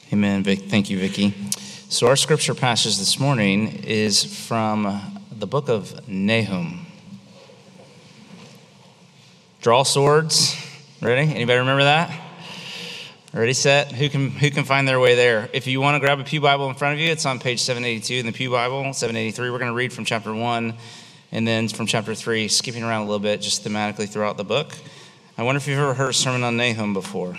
Amen, Vic. Thank you, Vicki. So our scripture passage this morning is from the book of Nahum. Draw swords. Ready? Anybody remember that? Ready, set? Who can find their way there? If you want to grab a pew Bible in front of you, it's on page 782 in the pew Bible. 783. We're going to read from chapter 1 and then from chapter 3, skipping around a little bit, just thematically throughout the book. I wonder if you've ever heard a sermon on Nahum before.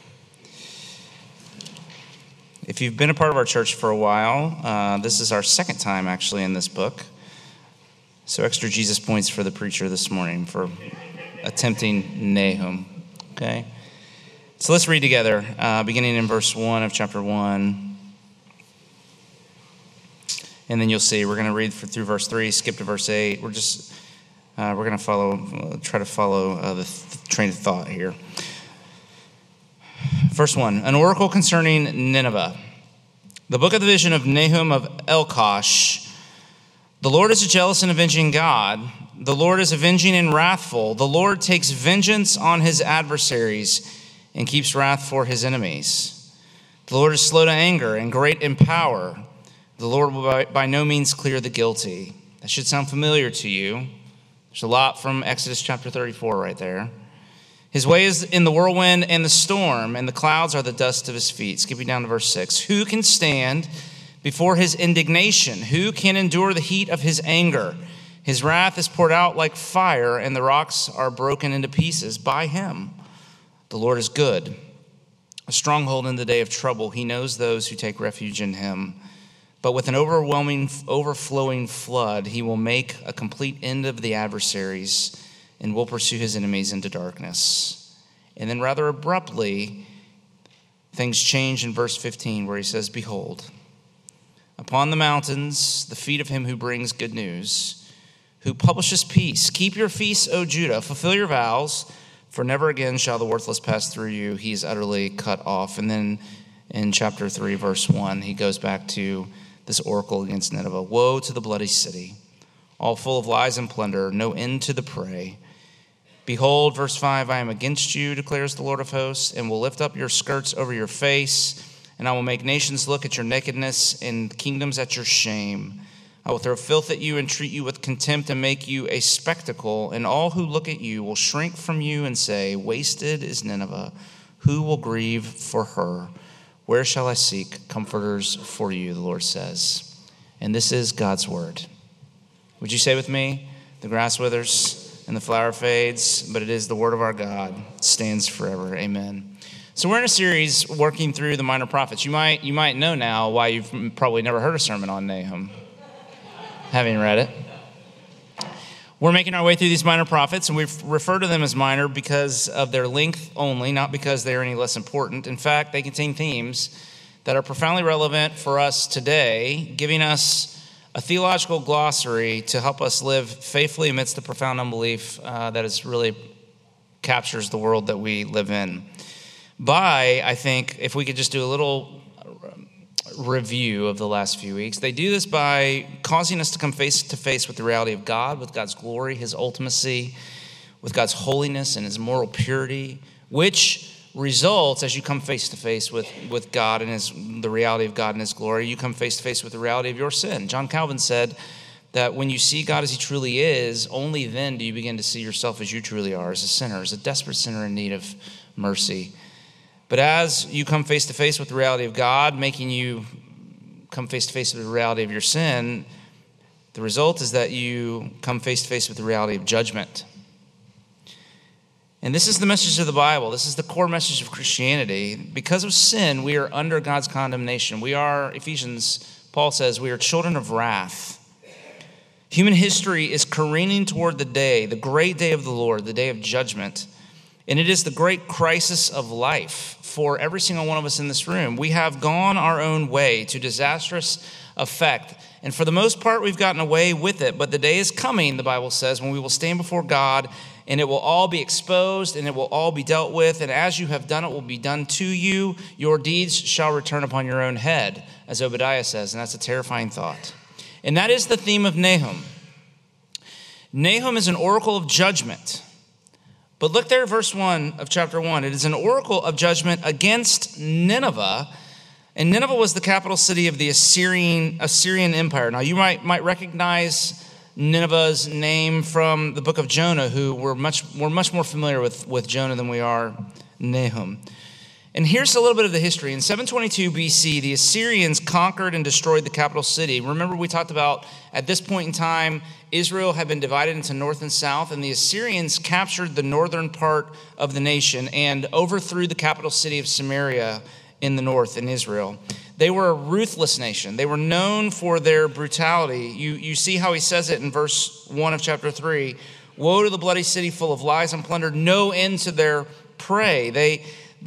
If you've been a part of our church for a while, this is our second time actually in this book. So extra Jesus points for the preacher this morning for attempting Nahum. Okay? So let's read together, beginning in verse 1 of chapter 1. And then you'll see, we're going to read through verse 3, skip to verse 8. We're going to try to follow the train of thought here. Verse 1, an oracle concerning Nineveh. The book of the vision of Nahum of Elkosh. The Lord is a jealous and avenging God. The Lord is avenging and wrathful. The Lord takes vengeance on his adversaries and keeps wrath for his enemies. The Lord is slow to anger and great in power. The Lord will by no means clear the guilty. That should sound familiar to you. There's a lot from Exodus chapter 34 right there. His way is in the whirlwind and the storm, and the clouds are the dust of his feet. Skipping down to verse 6. Who can stand before his indignation? Who can endure the heat of his anger? His wrath is poured out like fire, and the rocks are broken into pieces by him. The Lord is good, a stronghold in the day of trouble. He knows those who take refuge in him. But with an overflowing flood, he will make a complete end of the adversaries and will pursue his enemies into darkness. And then rather abruptly, things change in verse 15 where he says, behold, upon the mountains, the feet of him who brings good news, who publishes peace. Keep your feasts, O Judah, fulfill your vows, for never again shall the worthless pass through you. He is utterly cut off. And then in chapter 3, verse 1, he goes back to this oracle against Nineveh. Woe to the bloody city, all full of lies and plunder, no end to the prey. Behold, verse 5, I am against you, declares the Lord of hosts, and will lift up your skirts over your face, and I will make nations look at your nakedness and kingdoms at your shame. I will throw filth at you and treat you with contempt and make you a spectacle, and all who look at you will shrink from you and say, wasted is Nineveh. Who will grieve for her? Where shall I seek comforters for you, the Lord says. And this is God's word. Would you say with me, the grass withers and the flower fades, but it is the word of our God, stands forever. Amen. So we're in a series working through the minor prophets. You might know now why you've probably never heard a sermon on Nahum, having read it. We're making our way through these minor prophets, and we refer to them as minor because of their length only, not because they are any less important. In fact, they contain themes that are profoundly relevant for us today, giving us a theological glossary to help us live faithfully amidst the profound unbelief that is really captures the world that we live in. I think, if we could just do a little review of the last few weeks, they do this by causing us to come face to face with the reality of God, with God's glory, his ultimacy, with God's holiness and his moral purity, which results, as you come face to face with God and the reality of God and his glory, you come face to face with the reality of your sin. John Calvin said that when you see God as he truly is, only then do you begin to see yourself as you truly are, as a sinner, as a desperate sinner in need of mercy. But as you come face to face with the reality of God, making you come face to face with the reality of your sin, the result is that you come face to face with the reality of judgment. And this is the message of the Bible. This is the core message of Christianity. Because of sin, we are under God's condemnation. We are, Paul says, we are children of wrath. Human history is careening toward the great day of the Lord, the day of judgment. And it is the great crisis of life for every single one of us in this room. We have gone our own way to disastrous effect. And for the most part, we've gotten away with it. But the day is coming, the Bible says, when we will stand before God, and it will all be exposed, and it will all be dealt with. And as you have done, it will be done to you. Your deeds shall return upon your own head, as Obadiah says. And that's a terrifying thought. And that is the theme of Nahum. Nahum is an oracle of judgment. But look there at verse 1 of chapter 1. It is an oracle of judgment against Nineveh, And Nineveh was the capital city of the Assyrian Empire. Now, you might recognize Nineveh's name from the book of Jonah, who we're much more familiar with Jonah than we are Nahum. And here's a little bit of the history. In 722 BC, the Assyrians conquered and destroyed the capital city. Remember, we talked about at this point in time, Israel had been divided into north and south, and the Assyrians captured the northern part of the nation and overthrew the capital city of Samaria in the north in Israel. They were a ruthless nation. They were known for their brutality. You see how he says it in verse 1 of chapter 3. Woe to the bloody city full of lies and plunder, no end to their prey. They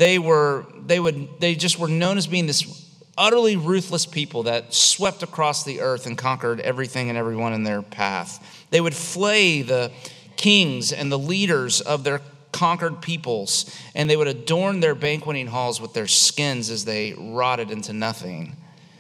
just were known as being this utterly ruthless people that swept across the earth and conquered everything and everyone in their path. They would flay the kings and the leaders of their conquered peoples, and they would adorn their banqueting halls with their skins as they rotted into nothing.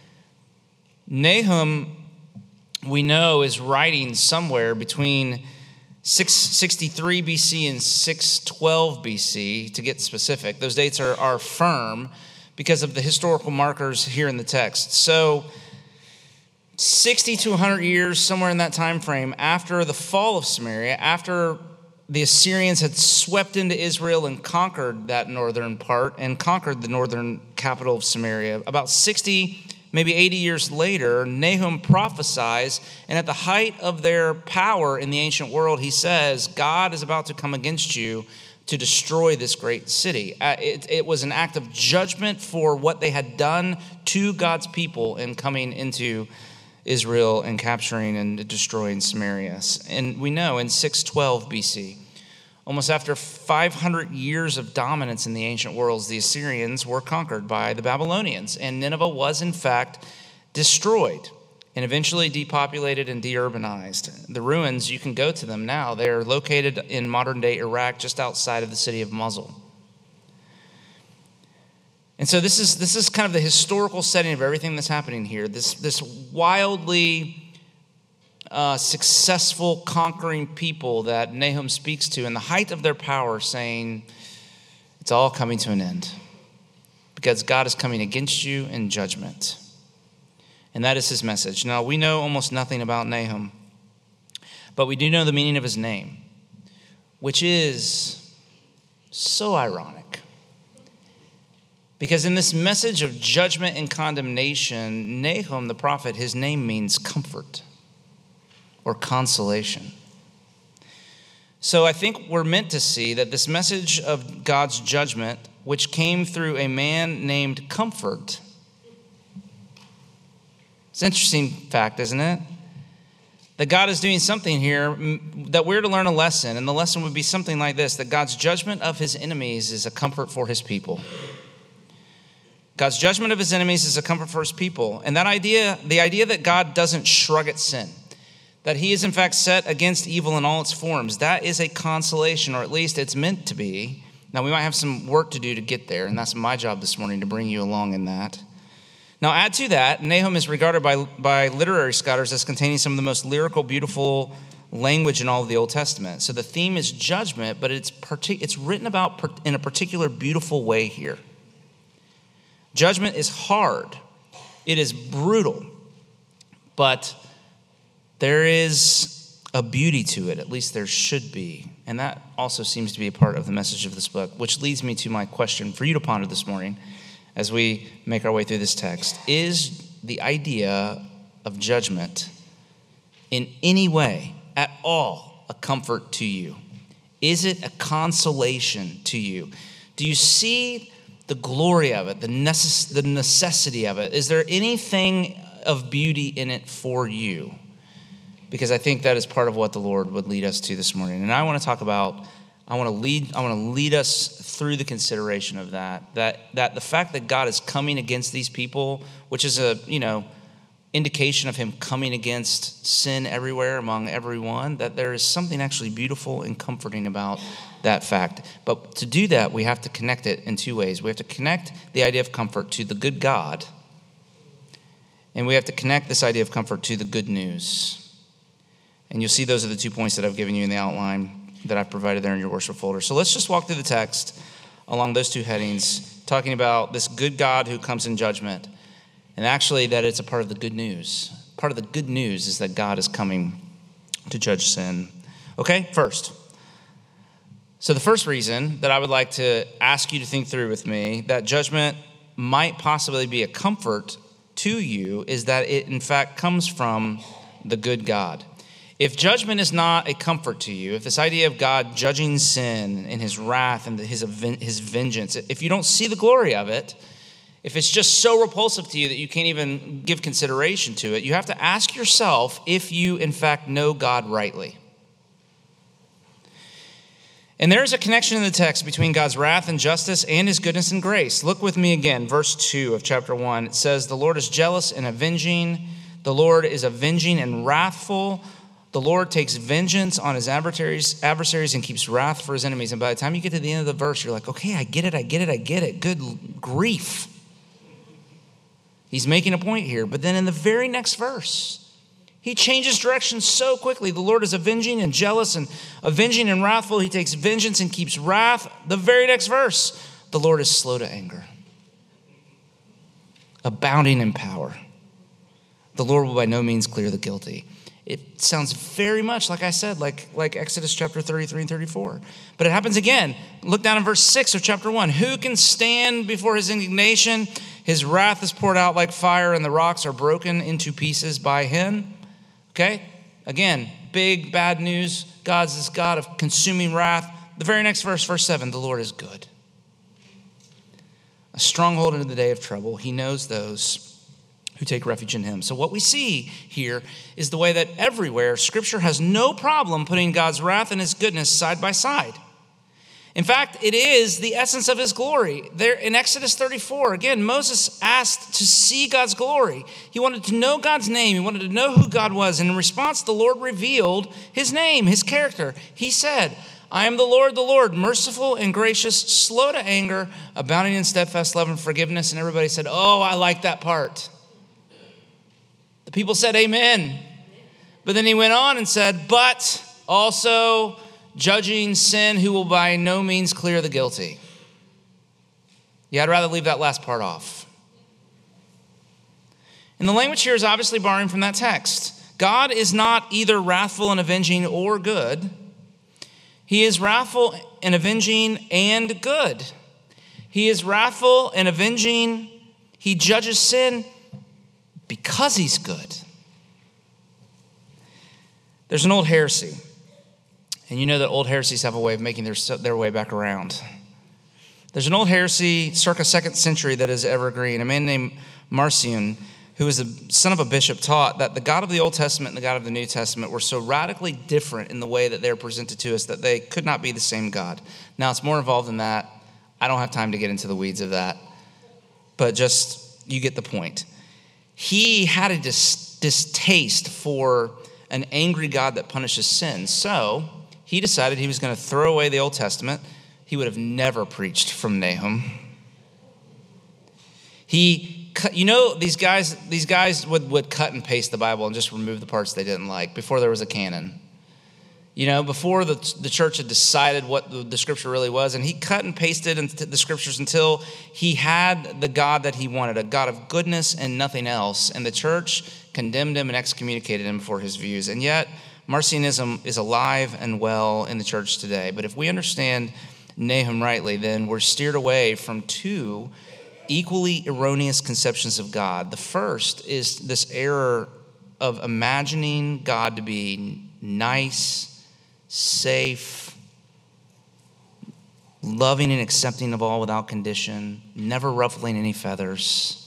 Nahum, we know, is writing somewhere between 663 BC and 612 BC, to get specific. Those dates are firm because of the historical markers here in the text. So 60 to 100 years, somewhere in that time frame, after the fall of Samaria, after the Assyrians had swept into Israel and conquered that northern part and conquered the northern capital of Samaria, about 60, maybe 80 years later, Nahum prophesies, and at the height of their power in the ancient world, he says, God is about to come against you to destroy this great city. It was an act of judgment for what they had done to God's people in coming into Israel and capturing and destroying Samaria. And we know in 612 BC, almost after 500 years of dominance in the ancient worlds, the Assyrians were conquered by the Babylonians, and Nineveh was in fact destroyed and eventually depopulated and deurbanized. The ruins, you can go to them now. They're located in modern-day Iraq, just outside of the city of Mosul. And so this is kind of the historical setting of everything that's happening here. This wildly successful conquering people that Nahum speaks to in the height of their power, saying it's all coming to an end because God is coming against you in judgment. And that is his message. Now, we know almost nothing about Nahum, but we do know the meaning of his name, which is so ironic. Because in this message of judgment and condemnation, Nahum, the prophet, his name means comfort or consolation. So I think we're meant to see that this message of God's judgment, which came through a man named Comfort, it's an interesting fact, isn't it? That God is doing something here that we're to learn a lesson, and the lesson would be something like this, that God's judgment of his enemies is a comfort for his people. God's judgment of his enemies is a comfort for his people. And that idea, the idea that God doesn't shrug at sin, that he is in fact set against evil in all its forms, that is a consolation, or at least it's meant to be. Now, we might have some work to do to get there, and that's my job this morning, to bring you along in that. Now, add to that, Nahum is regarded by literary scholars as containing some of the most lyrical, beautiful language in all of the Old Testament. So the theme is judgment, but it's written about in a particular beautiful way here. Judgment is hard. It is brutal. But there is a beauty to it. At least there should be. And that also seems to be a part of the message of this book, which leads me to my question for you to ponder this morning as we make our way through this text. Is the idea of judgment in any way at all a comfort to you? Is it a consolation to you? Do you see the glory of it, the necessity of it? Is there anything of beauty in it for you? Because I think that is part of what the Lord would lead us to this morning. And I want to lead us through the consideration of that the fact that God is coming against these people, which is a, indication of him coming against sin everywhere among everyone, that there is something actually beautiful and comforting about that fact. But to do that, we have to connect it in two ways. We have to connect the idea of comfort to the good God, and we have to connect this idea of comfort to the good news. And you'll see those are the 2 points that I've given you in the outline that I've provided there in your worship folder. So let's just walk through the text along those two headings, talking about this good God who comes in judgment, and actually that it's a part of the good news. Part of the good news is that God is coming to judge sin. Okay, first. So the first reason that I would like to ask you to think through with me, that judgment might possibly be a comfort to you, is that it in fact comes from the good God. If judgment is not a comfort to you, if this idea of God judging sin and his wrath and his vengeance, if you don't see the glory of it, if it's just so repulsive to you that you can't even give consideration to it, you have to ask yourself if you in fact know God rightly. And there is a connection in the text between God's wrath and justice and his goodness and grace. Look with me again, verse 2 of chapter 1. It says, the Lord is jealous and avenging. The Lord is avenging and wrathful. The Lord takes vengeance on his adversaries and keeps wrath for his enemies. And by the time you get to the end of the verse, you're like, okay, I get it. Good grief. He's making a point here. But then in the very next verse, he changes direction so quickly. The Lord is avenging and jealous and avenging and wrathful. He takes vengeance and keeps wrath. The very next verse, the Lord is slow to anger, abounding in power. The Lord will by no means clear the guilty. It sounds very much, like I said, like Exodus chapter 33 and 34. But it happens again. Look down in verse 6 of chapter 1. Who can stand before his indignation? His wrath is poured out like fire, and the rocks are broken into pieces by him. Okay? Again, big bad news. God's this God of consuming wrath. The very next verse, verse 7, the Lord is good. A stronghold in the day of trouble. He knows those who take refuge in him. So what we see here is the way that everywhere Scripture has no problem putting God's wrath and his goodness side by side. In fact, it is the essence of his glory. There in Exodus 34, again, Moses asked to see God's glory. He wanted to know God's name. He wanted to know who God was. And in response, the Lord revealed his name, his character. He said, I am the Lord, merciful and gracious, slow to anger, abounding in steadfast love and forgiveness. And everybody said, oh, I like that part. The people said, amen. But then he went on and said, but also judging sin, who will by no means clear the guilty. Yeah, I'd rather leave that last part off. And the language here is obviously borrowing from that text. God is not either wrathful and avenging or good. He is wrathful and avenging and good. He is wrathful and avenging. He judges sin because he's good. There's an old heresy. And you know that old heresies have a way of making their way back around. There's an old heresy circa 2nd century that is evergreen. A man named Marcion, who was the son of a bishop, taught that the God of the Old Testament and the God of the New Testament were so radically different in the way that they're presented to us that they could not be the same God. Now, it's more involved than that. I don't have time to get into the weeds of that. But just, you get the point. He had a distaste for an angry God that punishes sin. So he decided he was going to throw away the Old Testament. He would have never preached from Nahum. These guys would cut and paste the Bible and just remove the parts they didn't like before there was a canon. Before the church had decided what the scripture really was, and he cut and pasted into the scriptures until he had the God that he wanted, a God of goodness and nothing else. And the church condemned him and excommunicated him for his views. And yet, Marcionism is alive and well in the church today. But if we understand Nahum rightly, then we're steered away from two equally erroneous conceptions of God. The first is this error of imagining God to be nice, safe, loving and accepting of all without condition, never ruffling any feathers.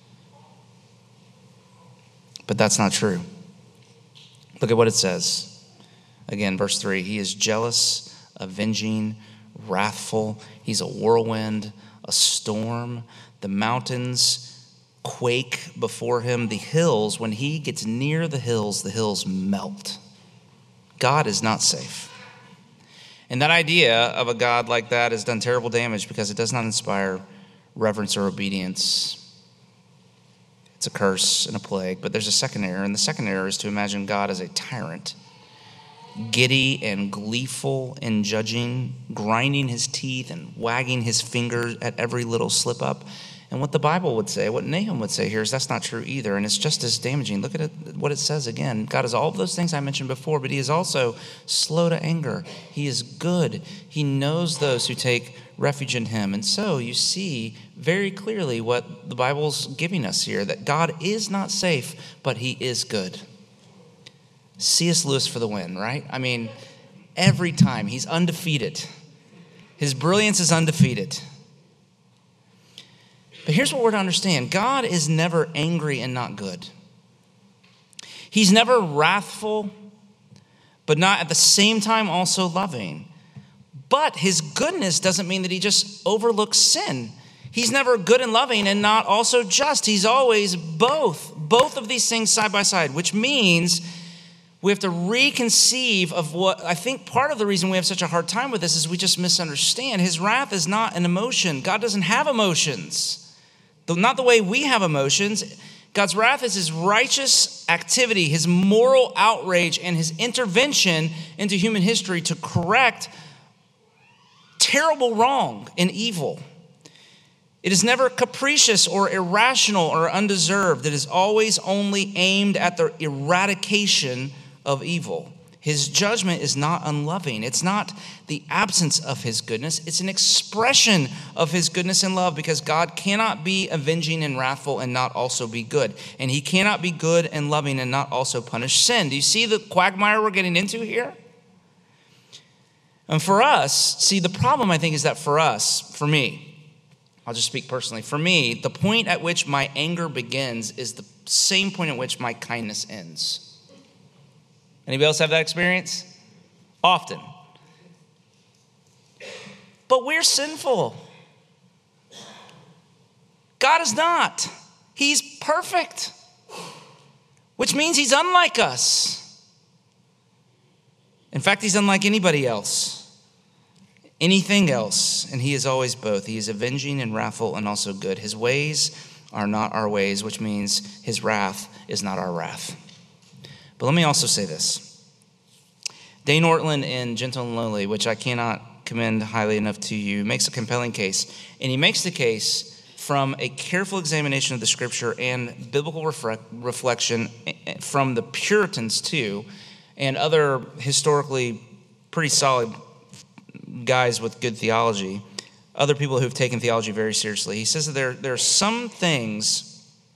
But that's not true. Look at what it says. Again, verse 3, he is jealous, avenging, wrathful. He's a whirlwind, a storm. The mountains quake before him. The hills, when he gets near the hills melt. God is not safe. And that idea of a God like that has done terrible damage because it does not inspire reverence or obedience. It's a curse and a plague. But there's a second error, and the second error is to imagine God as a tyrant, giddy and gleeful in judging, grinding his teeth and wagging his fingers at every little slip up. And what the Bible would say, what Nahum would say here is that's not true either, and it's just as damaging. Look at it, what it says again. God is all of those things I mentioned before, but he is also slow to anger. He is good. He knows those who take refuge in him. And so you see very clearly what the Bible's giving us here, that God is not safe, but he is good. C.S. Lewis for the win, right? I mean, every time he's undefeated. His brilliance is undefeated. But here's what we're to understand. God is never angry and not good. He's never wrathful, but not at the same time also loving. But his goodness doesn't mean that he just overlooks sin. He's never good and loving and not also just. He's always both of these things side by side, which means we have to reconceive of what I think part of the reason we have such a hard time with this is we just misunderstand. His wrath is not an emotion. God doesn't have emotions. Not the way we have emotions. God's wrath is his righteous activity, his moral outrage, and his intervention into human history to correct terrible wrong and evil. It is never capricious or irrational or undeserved. It is always only aimed at the eradication of evil. His judgment is not unloving. It's not the absence of his goodness. It's an expression of his goodness and love, because God cannot be avenging and wrathful and not also be good. And he cannot be good and loving and not also punish sin. Do you see the quagmire we're getting into here? And for us, see, the problem I think is that for me, I'll just speak personally. For me, the point at which my anger begins is the same point at which my kindness ends. Anybody else have that experience? Often. But we're sinful. God is not. He's perfect, which means he's unlike us. In fact, he's unlike anybody else, anything else, and he is always both. He is avenging and wrathful and also good. His ways are not our ways, which means his wrath is not our wrath. But let me also say this. Dane Ortlund in Gentle and Lowly, which I cannot commend highly enough to you, makes a compelling case. And he makes the case from a careful examination of the scripture and biblical reflection from the Puritans too, and other historically pretty solid guys with good theology, other people who've taken theology very seriously. He says that there are some things,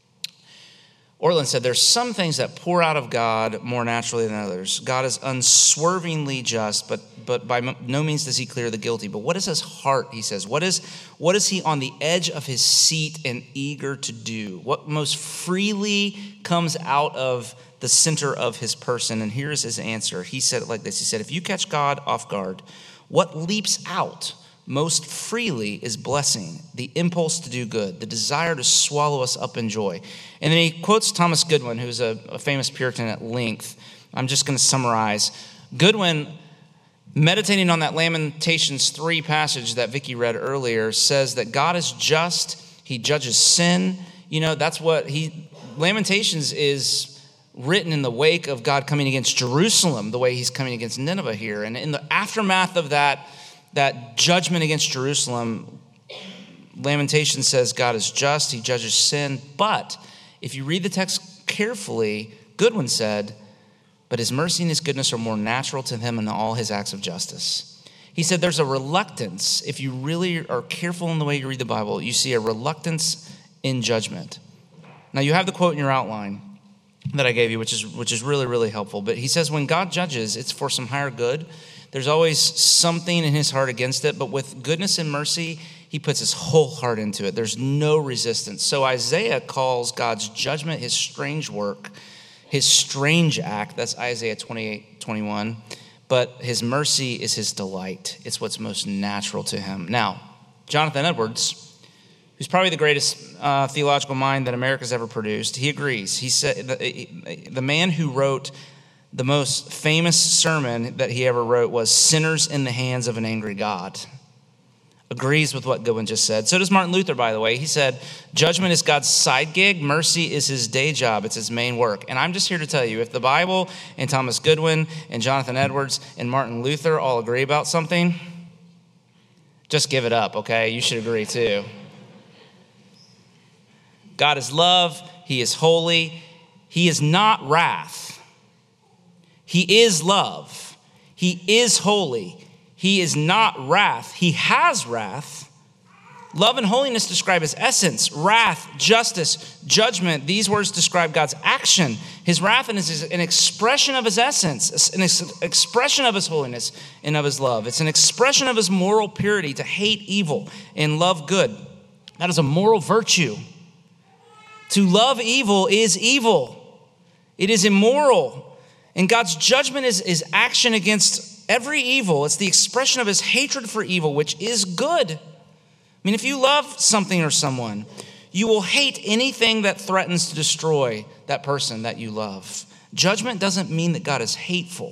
Ortlund said, there's some things that pour out of God more naturally than others. God is unswervingly just, but by no means does he clear the guilty. But what is his heart, he says? What is he on the edge of his seat and eager to do? What most freely comes out of the center of his person? And here's his answer. He said it like this. He said, if you catch God off guard, what leaps out most freely is blessing, the impulse to do good, the desire to swallow us up in joy. And then he quotes Thomas Goodwin, who's a famous Puritan, at length. I'm just going to summarize. Goodwin, meditating on that Lamentations 3 passage that Vicky read earlier, says that God is just. He judges sin. You know, that's what Lamentations is written in the wake of God coming against Jerusalem, the way he's coming against Nineveh here. And in the aftermath of that judgment against Jerusalem, Lamentation says God is just, he judges sin. But if you read the text carefully, Goodwin said, but his mercy and his goodness are more natural to him than all his acts of justice. He said there's a reluctance. If you really are careful in the way you read the Bible, you see a reluctance in judgment. Now you have the quote in your outline that I gave you, which is really, really helpful. But he says when God judges, it's for some higher good. There's always something in his heart against it, but with goodness and mercy, he puts his whole heart into it. There's no resistance. So Isaiah calls God's judgment his strange work, his strange act. That's Isaiah 28:21. But his mercy is his delight. It's what's most natural to him. Now, Jonathan Edwards, who's probably the greatest theological mind that America's ever produced, he agrees. He said the man who wrote the most famous sermon that he ever wrote was Sinners in the Hands of an Angry God. Agrees with what Goodwin just said. So does Martin Luther, by the way. He said, judgment is God's side gig. Mercy is his day job. It's his main work. And I'm just here to tell you, if the Bible and Thomas Goodwin and Jonathan Edwards and Martin Luther all agree about something, just give it up, okay? You should agree too. God is love. He is holy. He is not wrath. He is love. He is holy. He is not wrath. He has wrath. Love and holiness describe his essence. Wrath, justice, judgment. These words describe God's action. His wrath is an expression of his essence, an expression of his holiness and of his love. It's an expression of his moral purity to hate evil and love good. That is a moral virtue. To love evil is evil. It is immoral. And God's judgment is action against every evil. It's the expression of his hatred for evil, which is good. I mean, if you love something or someone, you will hate anything that threatens to destroy that person that you love. Judgment doesn't mean that God is hateful.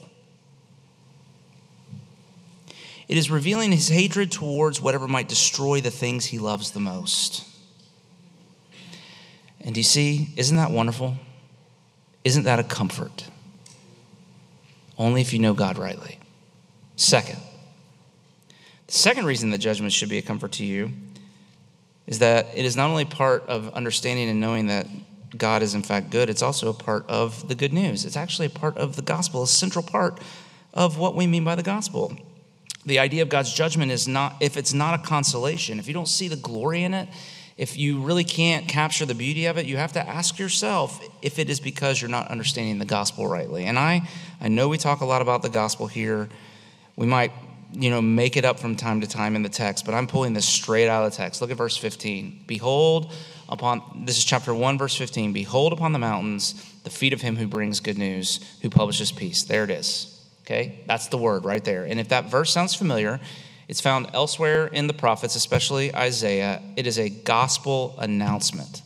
It is revealing his hatred towards whatever might destroy the things he loves the most. And do you see, isn't that wonderful? Isn't that a comfort? Only if you know God rightly. Second, the second reason that judgment should be a comfort to you is that it is not only part of understanding and knowing that God is in fact good, it's also a part of the good news. It's actually a part of the gospel, a central part of what we mean by the gospel. The idea of God's judgment is not, if it's not a consolation, if you don't see the glory in it, if you really can't capture the beauty of it, you have to ask yourself if it is because you're not understanding the gospel rightly. And I know we talk a lot about the gospel here. We might make it up from time to time in the text, but I'm pulling this straight out of the text. Look at verse 15. This is chapter 1, verse 15. Behold upon the mountains the feet of him who brings good news, who publishes peace. There it is. Okay? That's the word right there. And if that verse sounds familiar, it's found elsewhere in the prophets, especially Isaiah. It is a gospel announcement.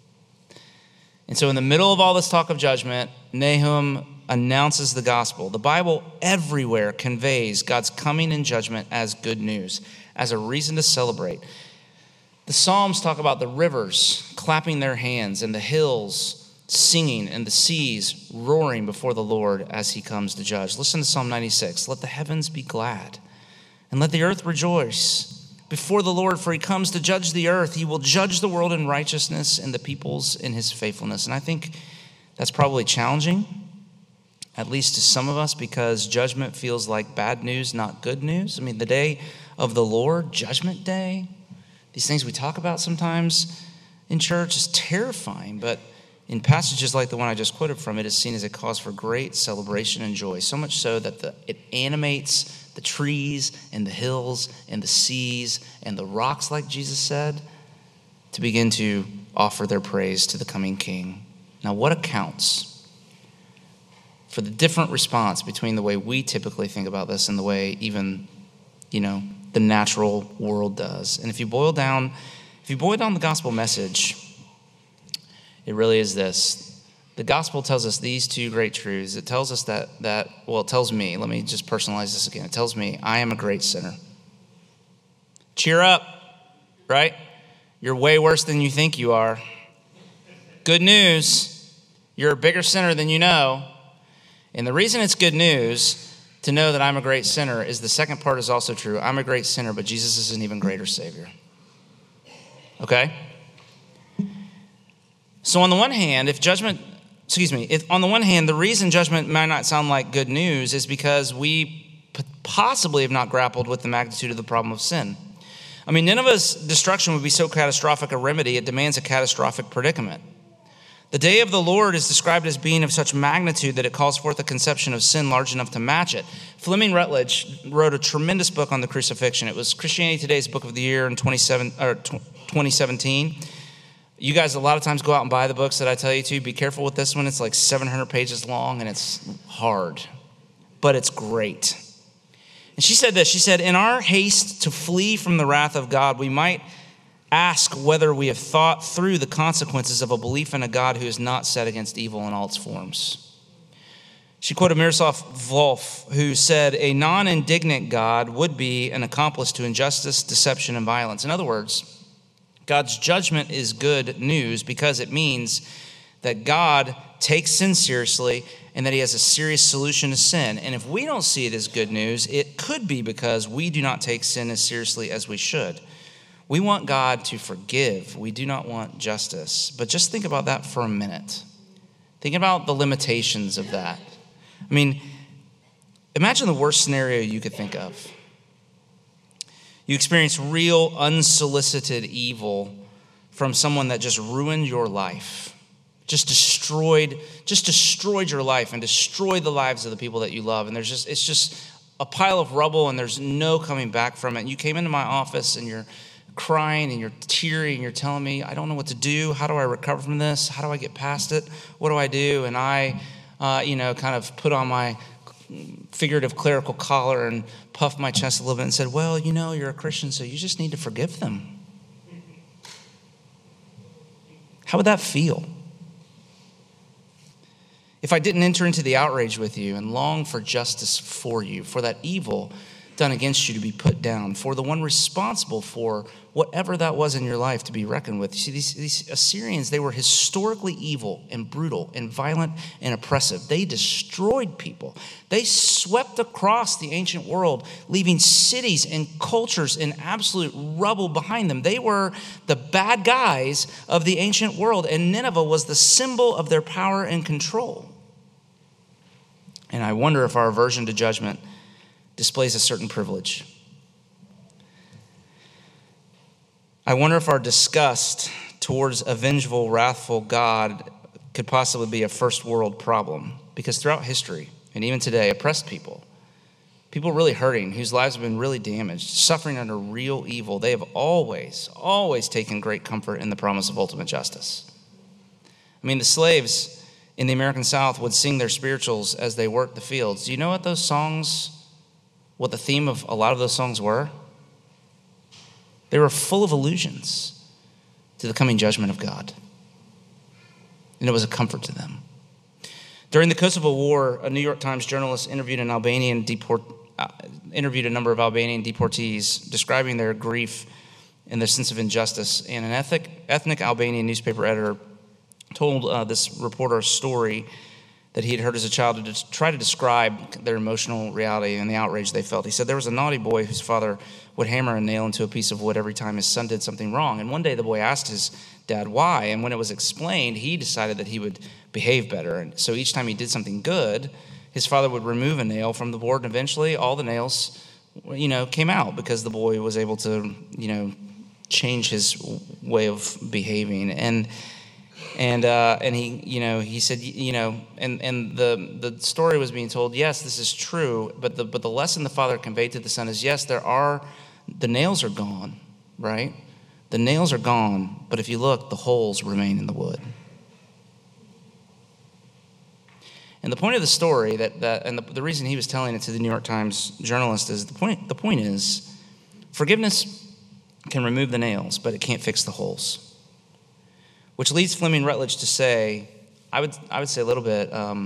And so in the middle of all this talk of judgment, Nahum announces the gospel. The Bible everywhere conveys God's coming in judgment as good news, as a reason to celebrate. The Psalms talk about the rivers clapping their hands and the hills singing and the seas roaring before the Lord as he comes to judge. Listen to Psalm 96. Let the heavens be glad and let the earth rejoice before the Lord, for he comes to judge the earth. He will judge the world in righteousness and the peoples in his faithfulness. And I think that's probably challenging, at least to some of us, because judgment feels like bad news, not good news. I mean, the day of the Lord, Judgment Day, these things we talk about sometimes in church is terrifying, but in passages like the one I just quoted from, it is seen as a cause for great celebration and joy, so much so that it animates the trees and the hills and the seas and the rocks, like Jesus said, to begin to offer their praise to the coming King. Now, what accounts for the different response between the way we typically think about this and the way even, the natural world does? And if you boil down the gospel message, it really is this. The gospel tells us these two great truths. It tells us it tells me, let me just personalize this again. It tells me I am a great sinner. Cheer up, right? You're way worse than you think you are. Good news, you're a bigger sinner than you know. And the reason it's good news to know that I'm a great sinner is the second part is also true. I'm a great sinner, but Jesus is an even greater Savior. Okay? So on the one hand, the reason judgment might not sound like good news is because we possibly have not grappled with the magnitude of the problem of sin. I mean, Nineveh's destruction would be so catastrophic a remedy, it demands a catastrophic predicament. The day of the Lord is described as being of such magnitude that it calls forth a conception of sin large enough to match it. Fleming Rutledge wrote a tremendous book on the crucifixion. It was Christianity Today's Book of the Year in 2017. You guys a lot of times go out and buy the books that I tell you to. Be careful with this one. It's like 700 pages long and it's hard, but it's great. And she said this. She said, in our haste to flee from the wrath of God, we might ask whether we have thought through the consequences of a belief in a God who is not set against evil in all its forms. She quoted Miroslav Volf, who said, a non-indignant God would be an accomplice to injustice, deception, and violence. In other words, God's judgment is good news because it means that God takes sin seriously and that he has a serious solution to sin. And if we don't see it as good news, it could be because we do not take sin as seriously as we should. We want God to forgive. We do not want justice. But just think about that for a minute. Think about the limitations of that. I mean, imagine the worst scenario you could think of. You experience real unsolicited evil from someone that just ruined your life, just destroyed your life and destroyed the lives of the people that you love. And it's just a pile of rubble and there's no coming back from it. And you came into my office and you're crying and you're teary and you're telling me, I don't know what to do. How do I recover from this? How do I get past it? What do I do? And I, kind of put on my figurative clerical collar and puffed my chest a little bit and said, well, you're a Christian, so you just need to forgive them. How would that feel? If I didn't enter into the outrage with you and long for justice for you, for that evil done against you to be put down, for the one responsible for whatever that was in your life to be reckoned with. You see, these Assyrians, they were historically evil and brutal and violent and oppressive. They destroyed people. They swept across the ancient world, leaving cities and cultures in absolute rubble behind them. They were the bad guys of the ancient world, and Nineveh was the symbol of their power and control. And I wonder if our aversion to judgment displays a certain privilege. I wonder if our disgust towards a vengeful, wrathful God could possibly be a first world problem. Because throughout history, and even today, oppressed people really hurting, whose lives have been really damaged, suffering under real evil, they have always taken great comfort in the promise of ultimate justice. I mean, the slaves in the American South would sing their spirituals as they worked the fields. Do you know what the theme of a lot of those songs were? They were full of allusions to the coming judgment of God. And it was a comfort to them. During the Kosovo War, a New York Times journalist interviewed a number of Albanian deportees, describing their grief and their sense of injustice. And an ethnic Albanian newspaper editor told this reporter a story that he had heard as a child to try to describe their emotional reality and the outrage they felt. He said there was a naughty boy whose father would hammer a nail into a piece of wood every time his son did something wrong. And one day the boy asked his dad why, and when it was explained, he decided that he would behave better. And so each time he did something good, his father would remove a nail from the board, and eventually all the nails, came out because the boy was able to, change his way of behaving. And he said, and the story was being told, yes, this is true, but the lesson the father conveyed to the son is, yes, the nails are gone, right? The nails are gone, but if you look, the holes remain in the wood. And the point of the story the reason he was telling it to the New York Times journalist is the point is, forgiveness can remove the nails, but it can't fix the holes. Which leads Fleming Rutledge to say, I would say a little bit,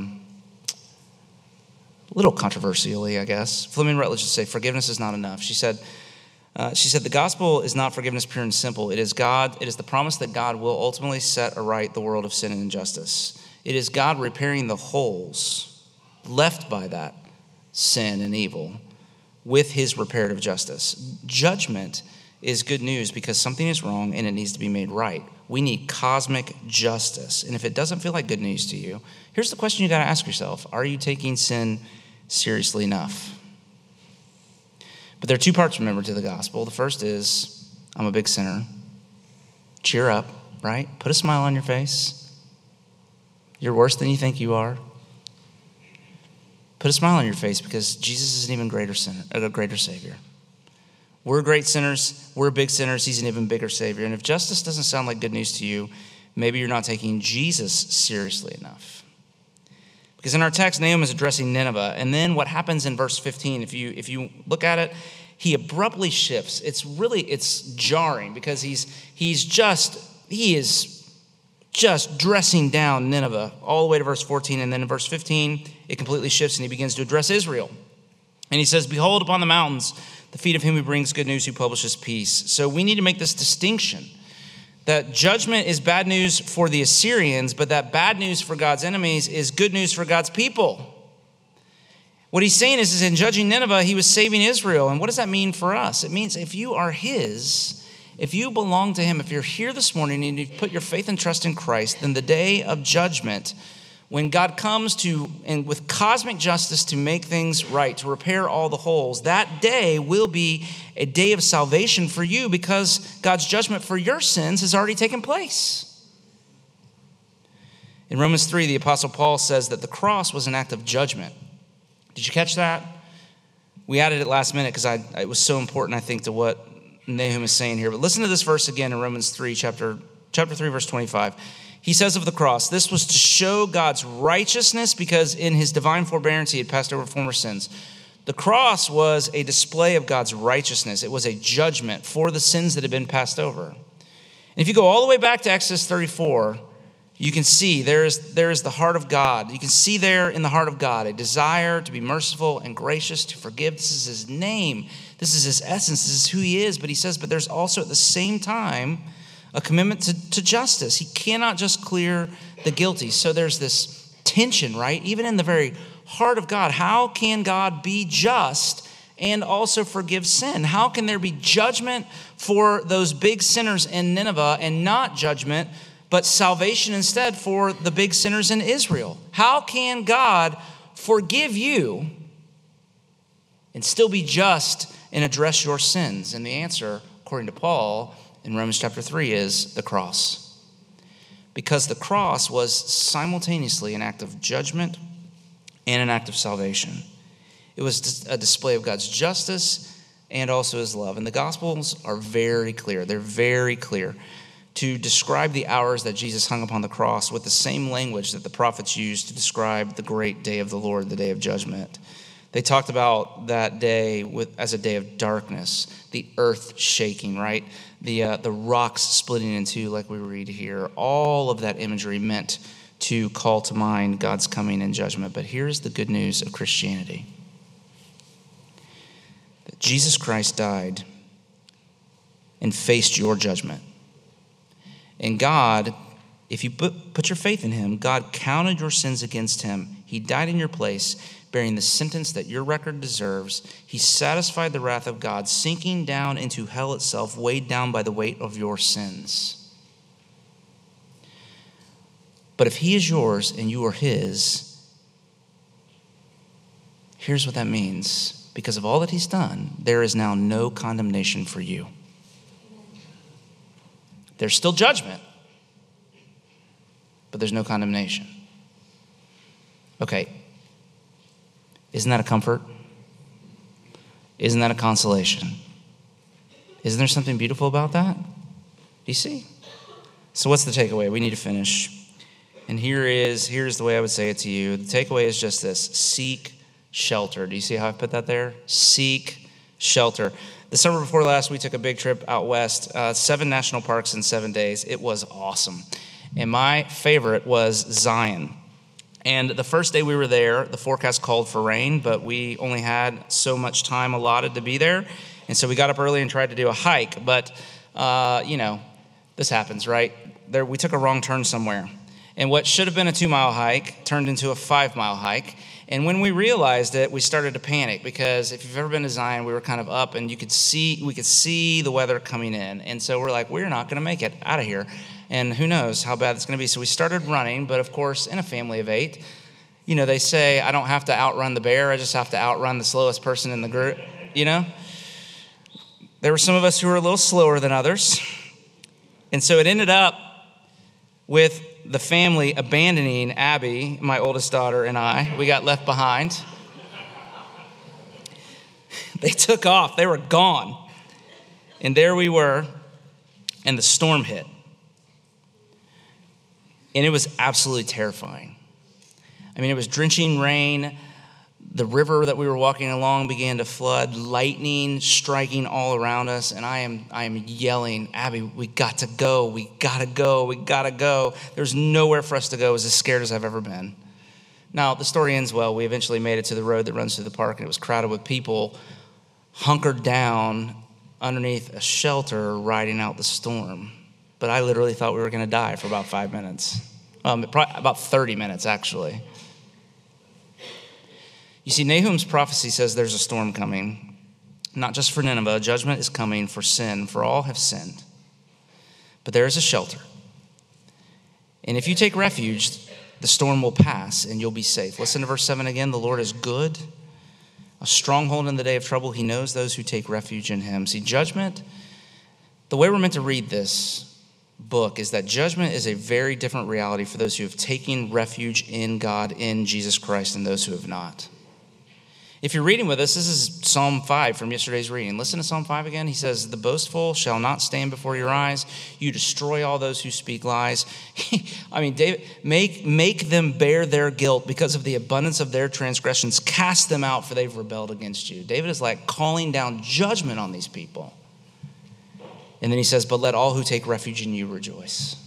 little controversially, I guess. Fleming Rutledge would say, forgiveness is not enough. She said, the gospel is not forgiveness pure and simple. It is the promise that God will ultimately set aright the world of sin and injustice. It is God repairing the holes left by that sin and evil with his reparative justice. Judgment is good news because something is wrong and it needs to be made right. We need cosmic justice. And if it doesn't feel like good news to you, here's the question you got to ask yourself. Are you taking sin seriously enough? But there are two parts, remember, to the gospel. The first is, I'm a big sinner. Cheer up, right? Put a smile on your face. You're worse than you think you are. Put a smile on your face because Jesus is an even greater sinner, a greater Savior. We're great sinners. We're big sinners. He's an even bigger Savior. And if justice doesn't sound like good news to you, maybe you're not taking Jesus seriously enough. Because in our text, Nahum is addressing Nineveh. And then what happens in verse 15, if you look at it, he abruptly shifts. It's jarring because he is just dressing down Nineveh all the way to verse 14. And then in verse 15, it completely shifts and he begins to address Israel. And he says, behold upon the mountains the feet of him who brings good news, who publishes peace. So we need to make this distinction that judgment is bad news for the Assyrians, but that bad news for God's enemies is good news for God's people. What he's saying is in judging Nineveh, he was saving Israel. And what does that mean for us? It means if you are his If you belong to him, if you're here this morning and you've put your faith and trust in Christ, then the day of judgment, when God comes to, and with cosmic justice to make things right, to repair all the holes, that day will be a day of salvation for you because God's judgment for your sins has already taken place. In Romans 3, the Apostle Paul says that the cross was an act of judgment. Did you catch that? We added it last minute because it was so important, I think, to what Nahum is saying here. But listen to this verse again in Romans 3, chapter 3, verse 25. He says of the cross, this was to show God's righteousness because in his divine forbearance he had passed over former sins. The cross was a display of God's righteousness. It was a judgment for the sins that had been passed over. And if you go all the way back to Exodus 34, you can see there is the heart of God. You can see there in the heart of God a desire to be merciful and gracious, to forgive. This is his name. This is his essence. This is who he is. But he says, but there's also at the same time a commitment to justice. He cannot just clear the guilty. So there's this tension, right? Even in the very heart of God. How can God be just and also forgive sin? How can there be judgment for those big sinners in Nineveh and not judgment, but salvation instead for the big sinners in Israel? How can God forgive you and still be just and address your sins? And the answer, according to Paul in Romans chapter 3, is the cross. Because the cross was simultaneously an act of judgment and an act of salvation. It was a display of God's justice and also his love. And the Gospels are very clear. They're very clear to describe the hours that Jesus hung upon the cross with the same language that the prophets used to describe the great day of the Lord, the day of judgment. They talked about that day as a day of darkness, the earth shaking, right? The rocks splitting in two like we read here. All of that imagery meant to call to mind God's coming in judgment. But here's the good news of Christianity. That Jesus Christ died and faced your judgment. And God, if you put your faith in him, God counted your sins against him. He died in your place, bearing the sentence that your record deserves. He satisfied the wrath of God, sinking down into hell itself, weighed down by the weight of your sins. But if he is yours and you are his, here's what that means. Because of all that he's done, there is now no condemnation for you. There's still judgment, but there's no condemnation. Okay, isn't that a comfort? Isn't that a consolation? Isn't there something beautiful about that? Do you see? So what's the takeaway? We need to finish. And here's the way I would say it to you. The takeaway is just this: seek shelter. Do you see how I put that there? Seek shelter. The summer before last, we took a big trip out west, 7 national parks in 7 days. It was awesome. And my favorite was Zion. And the first day we were there, the forecast called for rain, but we only had so much time allotted to be there. And so we got up early and tried to do a hike. But, this happens, right? We took a wrong turn somewhere. And what should have been a 2-mile hike turned into a 5-mile hike. And when we realized it, we started to panic because if you've ever been to Zion, we were kind of up and we could see the weather coming in. And so we're like, we're not going to make it out of here. And who knows how bad it's going to be. So we started running, but of course, in a family of 8, they say, I don't have to outrun the bear. I just have to outrun the slowest person in the group, There were some of us who were a little slower than others. And so it ended up with the family abandoning Abby, my oldest daughter, and I. We got left behind. They took off. They were gone. And there we were, and the storm hit. And it was absolutely terrifying. I mean, it was drenching rain. The river that we were walking along began to flood, lightning striking all around us, and I am yelling, Abby, we got to go, we gotta go, we gotta go. There's nowhere for us to go. I was as scared as I've ever been. Now, the story ends well. We eventually made it to the road that runs through the park, and it was crowded with people hunkered down underneath a shelter riding out the storm. But I literally thought we were gonna die for about 5 minutes. Probably about 30 minutes, actually. You see, Nahum's prophecy says there's a storm coming, not just for Nineveh. Judgment is coming for sin, for all have sinned. but there is a shelter. And if you take refuge, the storm will pass and you'll be safe. Listen to verse 7 again. The Lord is good, a stronghold in the day of trouble. He knows those who take refuge in him. See, judgment, the way we're meant to read this book is that judgment is a very different reality for those who have taken refuge in God, in Jesus Christ, and those who have not. If you're reading with us, this is Psalm 5 from yesterday's reading. Listen to Psalm 5 again. He says, the boastful shall not stand before your eyes. You destroy all those who speak lies. I mean, David, make them bear their guilt because of the abundance of their transgressions. Cast them out, for they've rebelled against you. David is like calling down judgment on these people. And then he says, but let all who take refuge in you rejoice.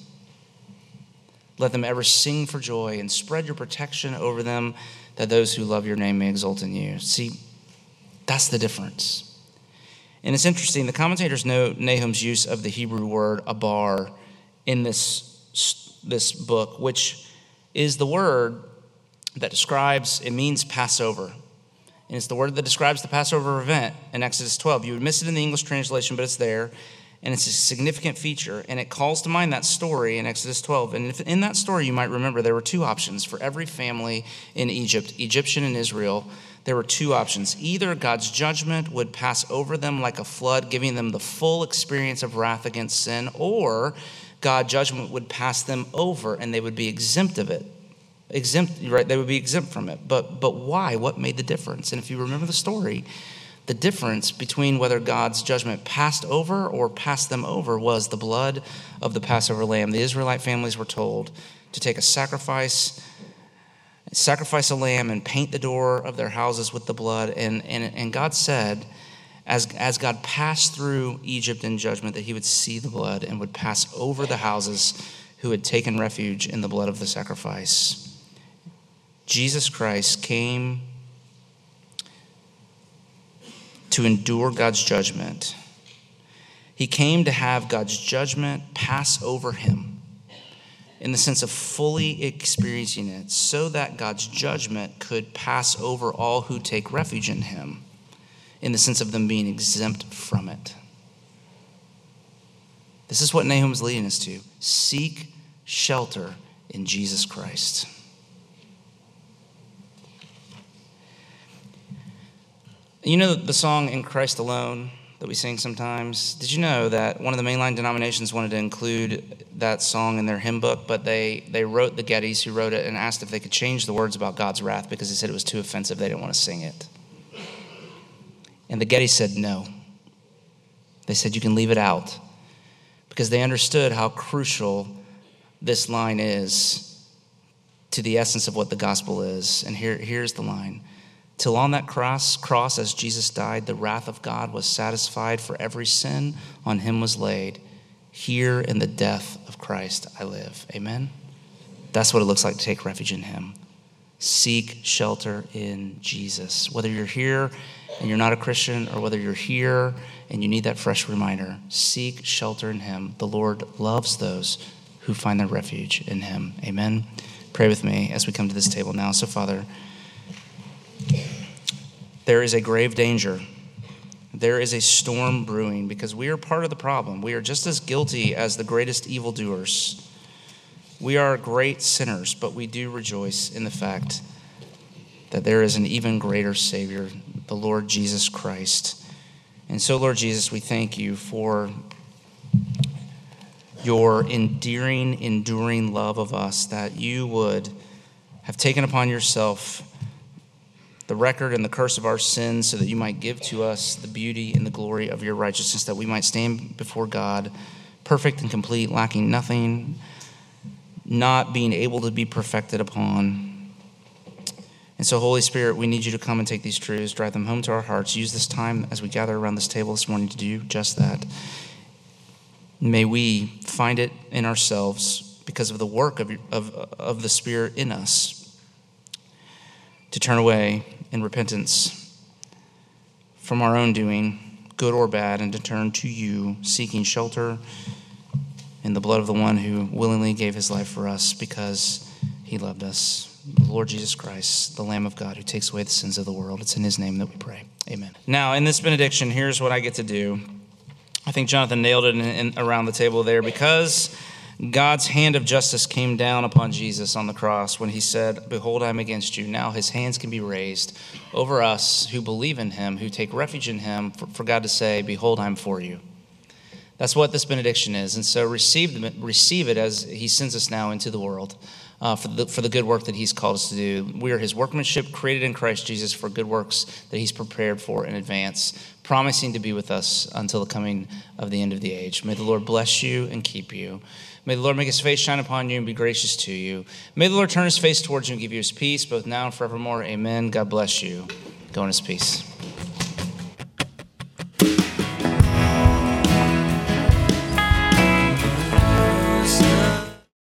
Let them ever sing for joy and spread your protection over them, that those who love your name may exult in you. See, that's the difference. And it's interesting, the commentators note Nahum's use of the Hebrew word abar in this book, which is the word that describes, it means Passover. And it's the word that describes the Passover event in Exodus 12. You would miss it in the English translation, but it's there. And it's a significant feature, and it calls to mind that story in Exodus 12. And if in that story, you might remember, there were two options for every family in Egypt, Egyptian and Israel. There were two options. Either God's judgment would pass over them like a flood, giving them the full experience of wrath against sin, or God's judgment would pass them over and they would be exempt of it. Right? They would be exempt from it. But why? What made the difference? And if you remember the story, the difference between whether God's judgment passed over or passed them over was the blood of the Passover lamb. The Israelite families were told to take a sacrifice a lamb and paint the door of their houses with the blood. And God said, as God passed through Egypt in judgment, that he would see the blood and would pass over the houses who had taken refuge in the blood of the sacrifice. Jesus Christ came to endure God's judgment. He came to have God's judgment pass over him in the sense of fully experiencing it, so that God's judgment could pass over all who take refuge in him in the sense of them being exempt from it. This is what Nahum's leading us to. Seek shelter in Jesus Christ. You know the song In Christ Alone that we sing sometimes? Did you know that one of the mainline denominations wanted to include that song in their hymn book, but they wrote, the Gettys who wrote it, and asked if they could change the words about God's wrath because they said it was too offensive. They didn't want to sing it. And the Gettys said no. They said you can leave it out because they understood how crucial this line is to the essence of what the gospel is. And here's the line. Till on that cross, as Jesus died, the wrath of God was satisfied, for every sin on him was laid. Here in the death of Christ I live. Amen? That's what it looks like to take refuge in him. Seek shelter in Jesus. Whether you're here and you're not a Christian, or whether you're here and you need that fresh reminder, seek shelter in him. The Lord loves those who find their refuge in him. Amen? Pray with me as we come to this table now. So, Father, there is a grave danger. There is a storm brewing because we are part of the problem. We are just as guilty as the greatest evildoers. We are great sinners, but we do rejoice in the fact that there is an even greater Savior, the Lord Jesus Christ. And so, Lord Jesus, we thank you for your enduring love of us, that you would have taken upon yourself the record and the curse of our sins, so that you might give to us the beauty and the glory of your righteousness, that we might stand before God perfect and complete, lacking nothing, not being able to be perfected upon. And so, Holy Spirit, we need you to come and take these truths, drive them home to our hearts. Use this time as we gather around this table this morning to do just that. May we find it in ourselves, because of the work of the Spirit in us, to turn away in repentance from our own doing, good or bad, and to turn to you, seeking shelter in the blood of the one who willingly gave his life for us because he loved us, the Lord Jesus Christ, the Lamb of God who takes away the sins of the world. It's in his name that we pray. Amen. Now, in this benediction, here's what I get to do. I think Jonathan nailed it around the table there. Because God's hand of justice came down upon Jesus on the cross when he said, "Behold, I am against you." Now his hands can be raised over us who believe in him, who take refuge in him, for God to say, "Behold, I am for you." That's what this benediction is. And so receive it as he sends us now into the world for the good work that he's called us to do. We are his workmanship, created in Christ Jesus for good works that he's prepared for in advance, promising to be with us until the coming of the end of the age. May the Lord bless you and keep you. May the Lord make his face shine upon you and be gracious to you. May the Lord turn his face towards you and give you his peace, both now and forevermore. Amen. God bless you. Go in his peace.